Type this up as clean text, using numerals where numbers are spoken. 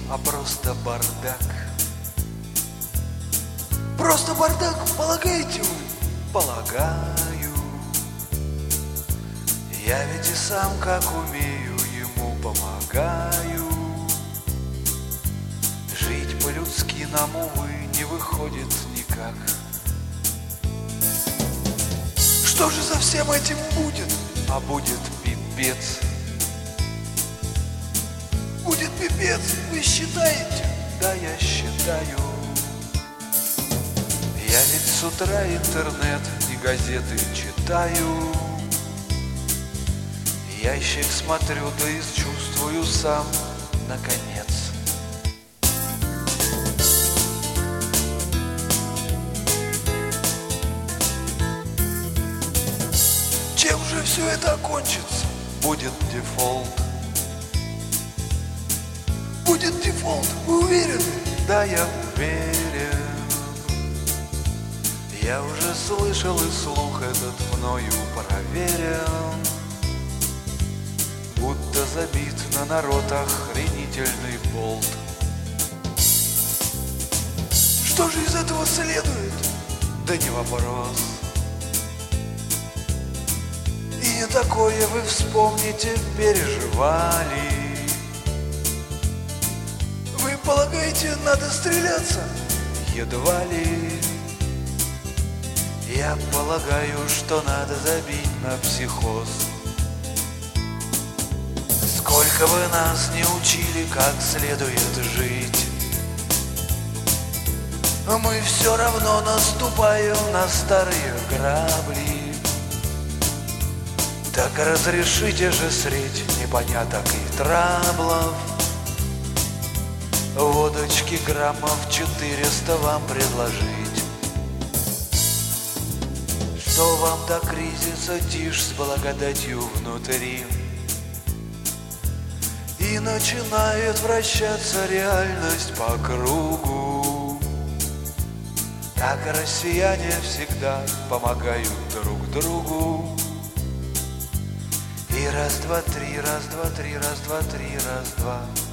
а просто бардак. Просто бардак, полагаете вы? Полагаю. Я ведь и сам, как умею, ему помогаю. Жить по-людски нам, увы, не выходит никак. Что же за всем этим будет? А будет пипец. Будет пипец, вы считаете? Да, я считаю. Я ведь с утра интернет и газеты читаю. Ящик смотрю, да и чувствую сам, наконец. Чем же все это окончится? Будет дефолт. Будет дефолт, вы уверены? Да, я уверен. Я уже слышал, и слух этот мною проверен. Будто забит на народ охренительный болт. Что же из этого следует? Да не вопрос. И не такое вы вспомните, переживали. Вы полагаете, надо стреляться? Едва ли. Я полагаю, что надо забить на психоз. Сколько бы нас не учили, как следует жить, мы все равно наступаем на старые грабли. Так разрешите же средь непоняток и траблов водочки граммов 400 вам предложить. Что вам до кризиса тишь с благодатью внутри, и начинает вращаться реальность по кругу. Так россияне всегда помогают друг другу. И раз, два, три, раз, два, три, раз, два, три, раз, два.